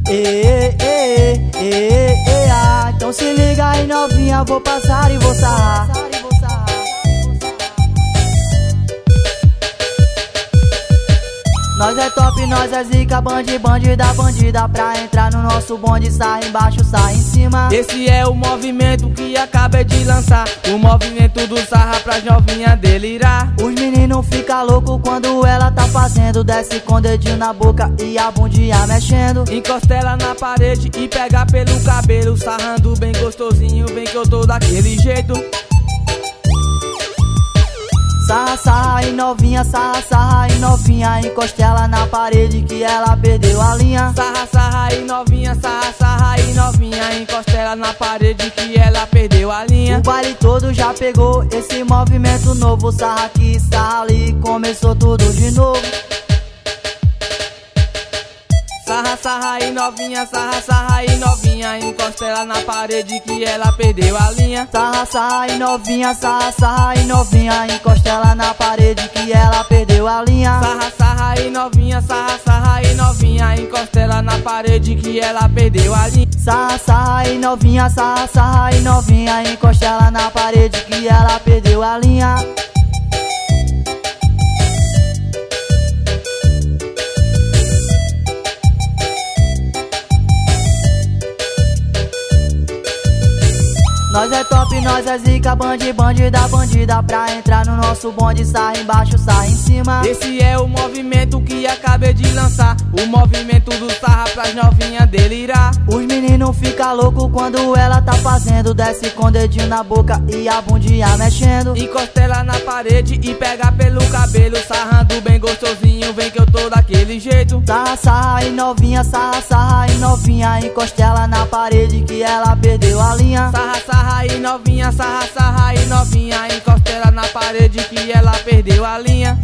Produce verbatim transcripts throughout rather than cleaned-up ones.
Ê, ê, ê, ê, ah. Então se liga aí novinha, vou passar e vou sarrar. Nós é top, nós é zica, bande, bandida, bandida. Pra entrar no nosso bonde, sai embaixo, sai em cima. Esse é o movimento que acabei de lançar, o movimento do sarra pras novinhas delirar. Os meninos ficam loucos quando ela tá fazendo. Desce com o dedinho na boca e a bundinha mexendo. Encosta ela na parede e pega pelo cabelo, sarrando bem gostosinho, vem que eu tô daquele jeito. Sarra, sarra e novinha, sarra, sarra e novinha. Encosta ela na parede que ela perdeu a linha. Sarra, sarra e novinha, sarra, sarra e novinha. Encosta ela na parede que ela perdeu a linha. O baile todo já pegou esse movimento novo. Sarra aqui, sarra ali, começou tudo de novo. Sarra, sarra e novinha, sarra, sarra e novinha. Encosta ela na parede que ela perdeu a linha. Sarra, sarra e novinha, sarra, sarra e novinha. Encosta ela na parede que ela perdeu a linha. Sarra, sarra e novinha, sarra, sarra e novinha. Encosta ela na parede que ela perdeu a linha. Sarra, sarra e novinha, sarra, sarra e novinha. Encosta ela na parede que ela perdeu a linha. Nós é top, nós é zica, bande, bandida, bandida. Pra entrar no nosso bonde, sai embaixo, sai em cima. Esse é o movimento que acabei de lançar, o movimento do sarra pras novinhas delirar. Os meninos ficam loucos quando ela tá fazendo. Desce com o dedinho na boca e a bundinha mexendo. Encosta ela na parede e pega pelo cabelo, sarrando bem gostosinho, vem que eu tô daquele jeito. Sarra, sarra e novinha, sarra, sarra e novinha. Encosta ela na parede que ela perdeu a linha. Sarra, sarra e novinha, sarra, sarra e novinha. Encosta ela na parede que ela perdeu a linha.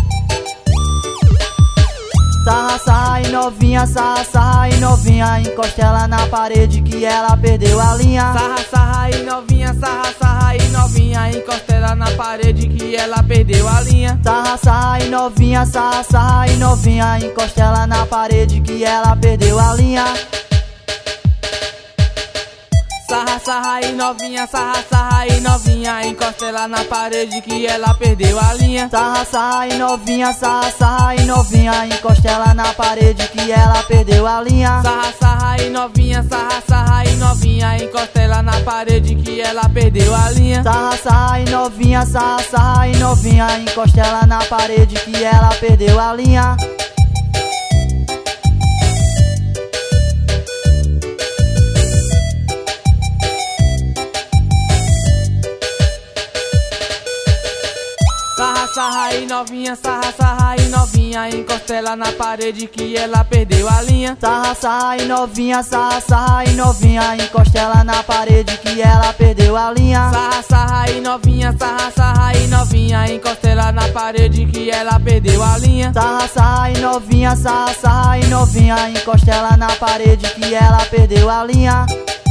Sarra, sarra e novinha, sarra, sarra e novinha. Encosta ela na parede que ela perdeu a linha. Sarra, sarra e novinha, sarra, sarra e novinha. Encosta ela na parede que ela perdeu a linha. Sarra, sarra e novinha, sarra, sarra e novinha. Encosta ela na parede que ela perdeu a linha. Sarra, sarra e novinha, sarra, sarra e novinha. Encosta ela na parede que ela perdeu a linha. Sarra, sarra e novinha, sarra, sarra e novinha. Encosta ela na parede que ela perdeu a linha. Sarra, sarra e novinha, sarra, sarra e novinha. Encosta ela na parede que ela perdeu a linha. Sarra, sarra e novinha, sarra, sarra e novinha. Encosta ela na parede que ela perdeu a linha. Sarra, sarra e novinha, sarra, sarra e novinha. Encosta ela na parede que ela perdeu a linha. Sarra, sarra e novinha, sarra, sarra e novinha. Encosta ela na parede que ela perdeu a linha. Sarra, sarra e novinha, sarra, sarra e novinha. Encosta ela na parede que ela perdeu a linha. Sarra, sarra e novinha, sarra, sarra e novinha. Encosta ela na parede que ela perdeu a linha.